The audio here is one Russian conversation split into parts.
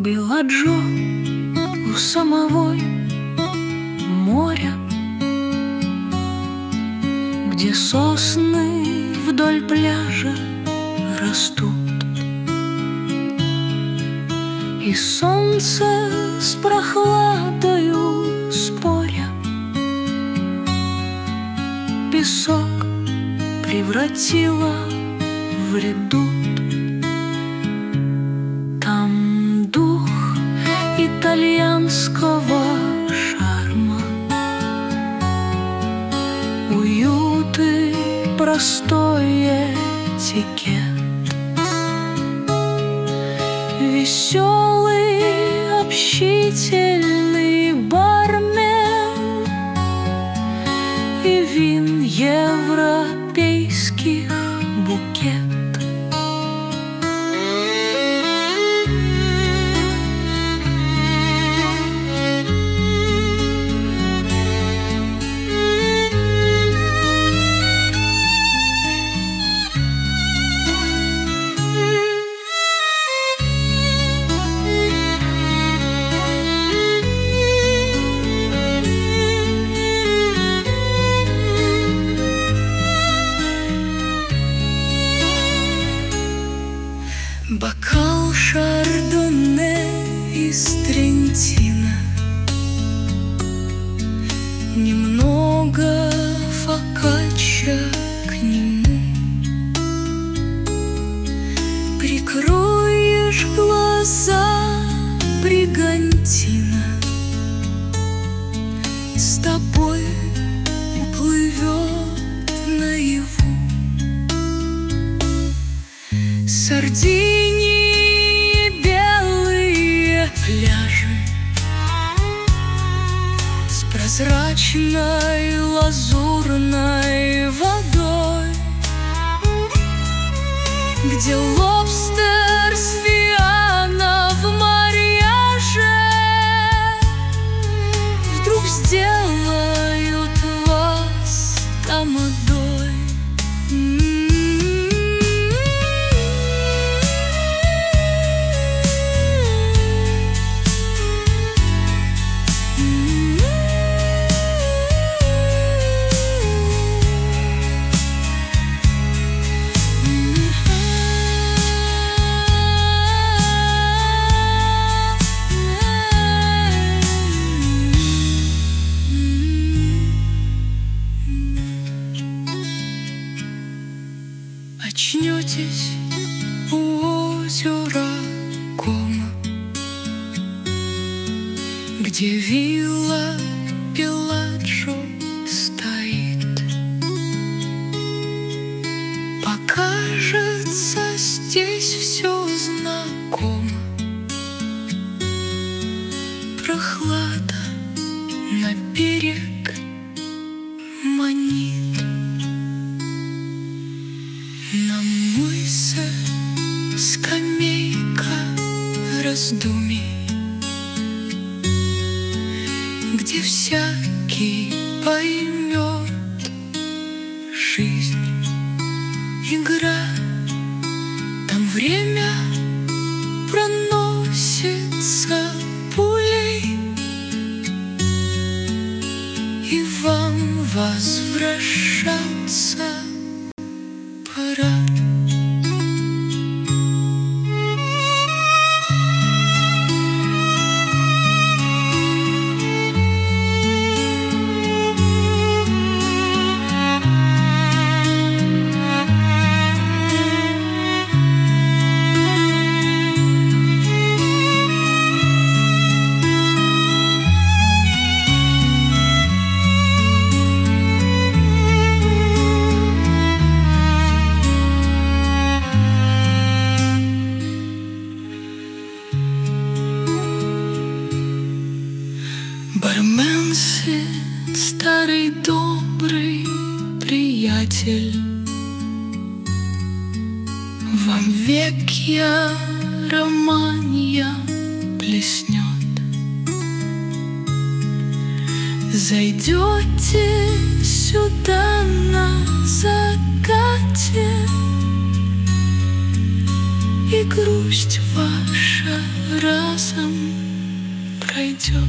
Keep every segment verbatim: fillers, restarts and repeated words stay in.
Беладжо у самого моря, где сосны вдоль пляжа растут, и солнце с прохладою споря песок превратила в редут. Там дух итальянского шарма, уют и простой этикет, веселый, общительный бармен и вин европейских букет. Бокал шардоне из Трентино, немного фокачча к нему. Прикроешь глаза, бригантина с тобой уплывет наяву. Сардинии, белые пляжи с прозрачной лазурной водой, где лобстер с фиана в марьяже вдруг сделают вас тамадой. Очнетесь у озера Кома, где вилла Беладжо стоит. Покажется, здесь все знакомо. Прохлада на берег манит. На мысе скамейка раздумий, где всякий поймет: жизнь — игра. Там время проносится пулей, и вам возвращаться пора. Бармен сын, старый добрый приятель, вам векья романья плеснет. Зайдете сюда на закате, и грусть ваша разом пройдет.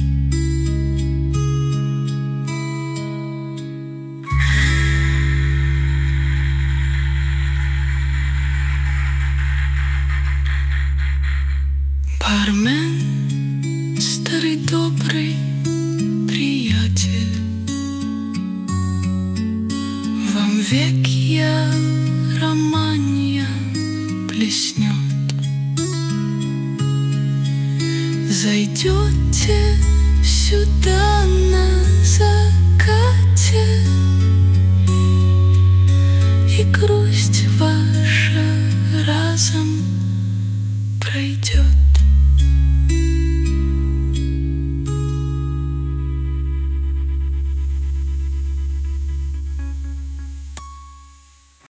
Бармен, старый добрый приятель, вам векья романья плеснет. Зайдете сюда,